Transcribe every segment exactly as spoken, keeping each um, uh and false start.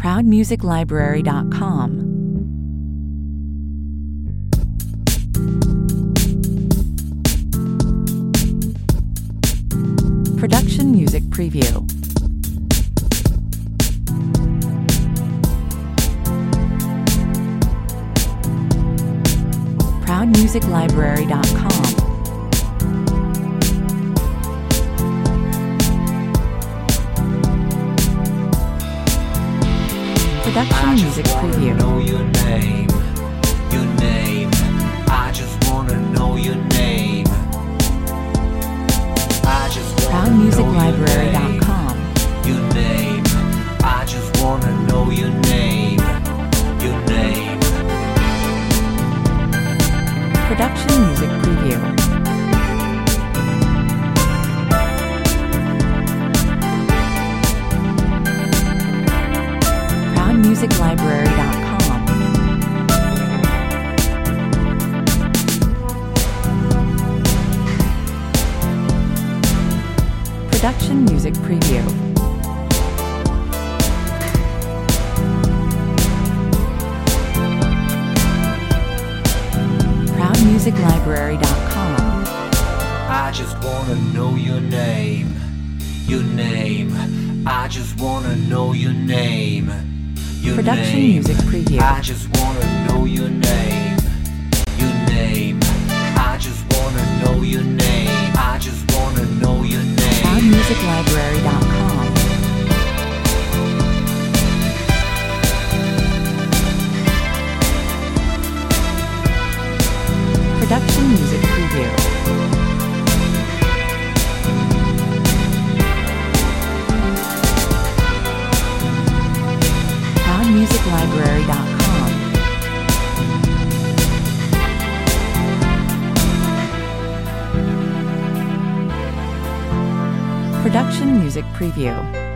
proud music library dot com. Production Music Preview. proud music library dot com. Production Music Preview. Know your name, your name. I just wanna know your name. I just wanna proud music know library your dot name, com. your name. I just wanna know your name, your name. Production Music Preview. proud music library dot com. Production Music Preview. proud music library dot com. I just wanna know your name, your name. I just wanna know your name, your Production name. Music Preview. I just wanna know your name, your name. I just wanna know your name. I just wanna know your name. proud music library dot com. Production Music Preview. proud music library dot com. Production Music Preview.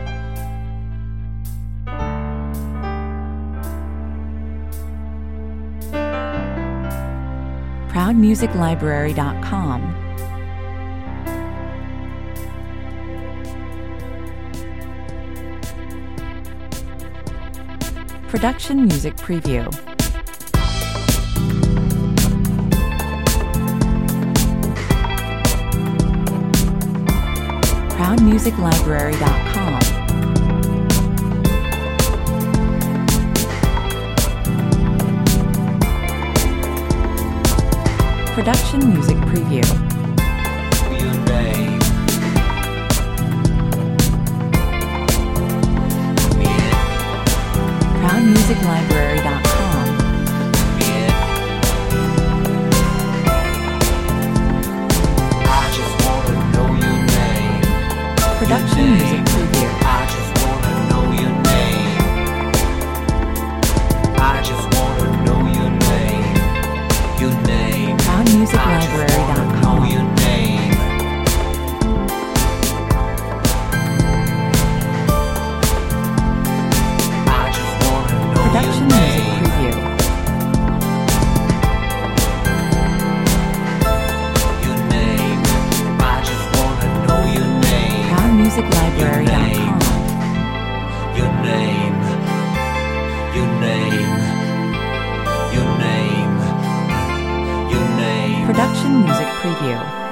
proud music library dot com. Production Music Preview. proud music library dot com. Production Music Preview. Your name. Yeah. proud music library dot com. Yeah. I just wanna know your name. Production Your Music name. Preview. I just wanna know your name. I just wanna know your name. Your name. proud music I just library dot wanna com. know your name. I just wanna know Production your Music name. Preview. Your name. I just wanna know your name. proud music library dot com. Your name. Your name. Your name. Your name. Production Music Preview.